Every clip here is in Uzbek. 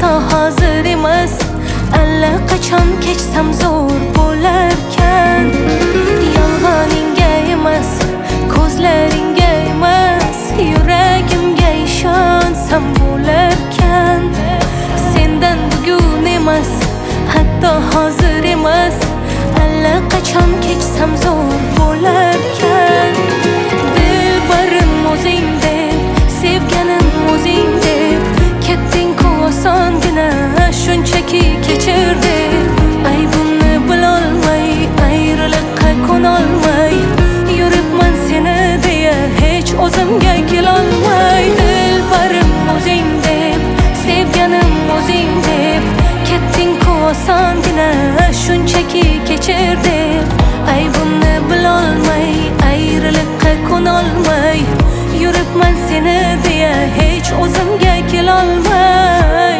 hatto hozir emas, allaqachon kechsam zo'r bo'larkan. Yolg'oningga emas, ko'zlaringga emas, yuragimga ishonsam bo'larkan. Sendan bugun emas, hatto hozir emas, allaqachon kechsam zo'r bo'larkan. Dilbarim o'zing deb, sevganim o'zing deb, ketding-ku osongina, shunchaki kechir deb. Aybimni bilolmay, ayriliqqa ko'nolmay, yuribman seni deya hech o'zimga kelolmay. Dilbarim o'zing deb, sevganim o'zing deb, ketding-ku osongina, shunchaki kechir deb. Aybimni bilolmay, ayriliqqa ko'nolmay, yuribman seni deya hech o'zimga kelolmay.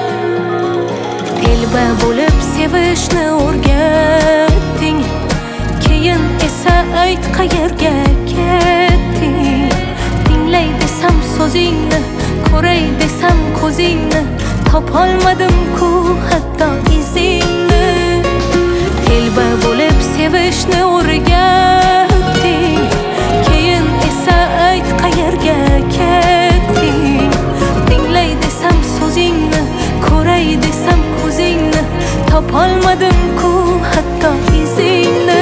Telba bo'lib sevishni o'rgatding, keyin esa ayt qayerga ketding. Tinglay desam so'zingni, ko'ray desam ko'zingni, topolmadim-ku hatto izingni. Telba bo'lib sevishni o'rgatding, keyin esa ayt qayerga ketding. Tinglay desam so'zingni, ko'ray desam ko'zingni, topolmadim-ku hatto izingni.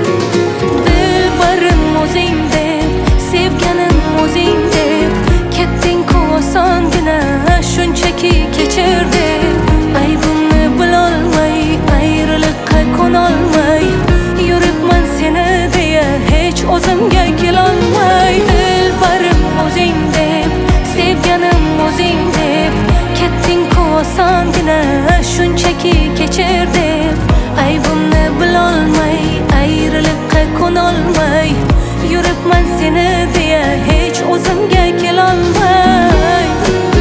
Dilbarim o'zing deb, sevganim o'zing deb, ketding-ku osongina, shunchaki kechir deb. Aybimni bilolmay, ayriliqqa ko'nolmay, yuribman seni deya hech o'zimga kelolmay. Dilbarim o'zing deb, sevganim o'zing deb, ketding-ku osongina, shunchaki kechir deb. Aybimni bilolmay, ayriliqqa ko'nolmay, yuribman seni deya hech o'zimga kelolmay.